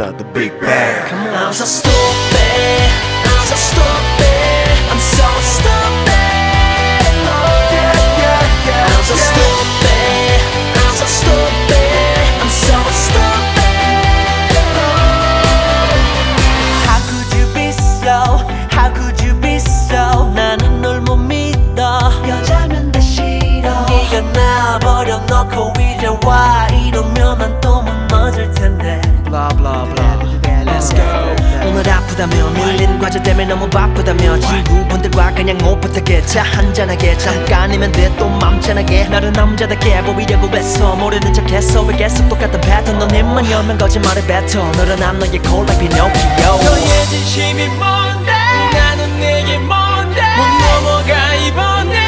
another big bang. Come on. I'm so stupid, I'm so stupid, I'm so stupid. Oh, I'm so stupid, I'm so stupid, I'm so stupid. How could you be so, how could you be so. 나는 널 못 믿어. 여자면 다 싫어. 네가 나 버려놓고 이제 와. 이러면 난 또 무너질 텐데. Blah blah blah. Let's go. 오늘 아프다며 밀린 과제 때문에 너무 바쁘다며 친구분들과 그냥 못 부탁해 차 한잔하게 잠깐이면 돼 또 맘짠하게 나를 남자답게 보이려고 했어 모르는 척했어 왜 계속 똑같은 패턴 넌 입만 열면 거짓말에 뱉어 늘어난 너의 콜 like Pinocchio. 너의 진심이 뭔데 나는 내게 뭔데 못 넘어가 이번엔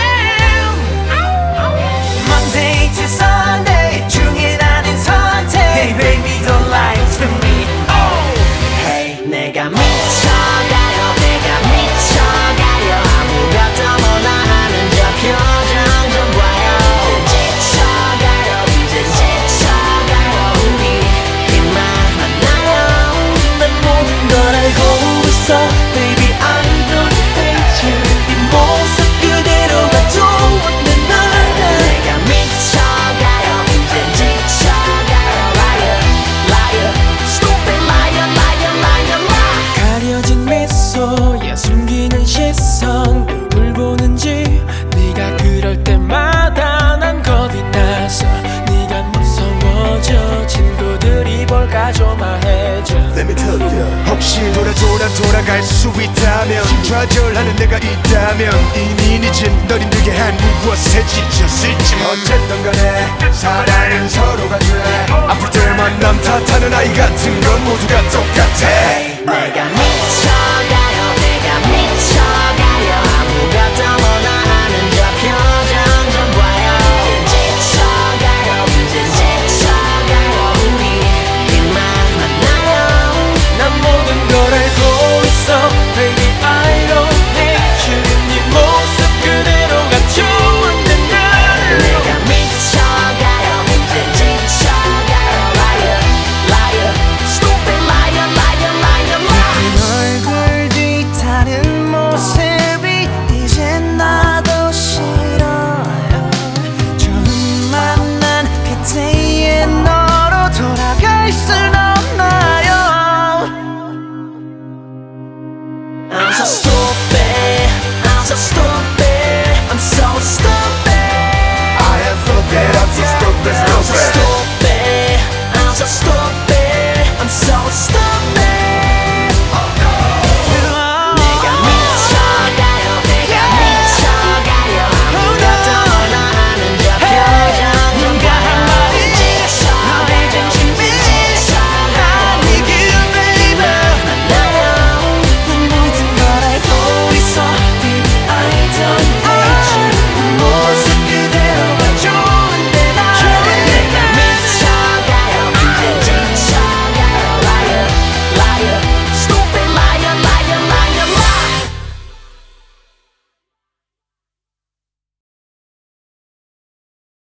Monday to Sunday 중에 나는 선택 Hey baby don't lie to me. 내가 미쳐가요 내가 미쳐가요 아무것도 몰라 하는 저 표정 좀 봐요 지쳐가요 이제 지쳐가요 우리 이만 만나요 난 모든 걸 알고 있어 Baby I don't hate you 네 모습 그대로가 좋은 날 내가 미쳐가요 이제 지쳐가요 Liar liar stupid liar liar liar. 가려진 미소에 숨기는 시선 누굴 보는지 네가 그럴 때마다 난 겁이 나서 네가 무서워져 친구들이 볼까 조마해져. Let me tell you 혹시 돌아갈 수 있다면 좌절하는 내가 있다면 이미 늦은 널 힘들게 한 무엇에 지쳤을지 어쨌든 간에 사랑은 서로가 돼 아플 때만 남 탓하는 아이 같은 건 모두가 똑같아. 내가 미쳐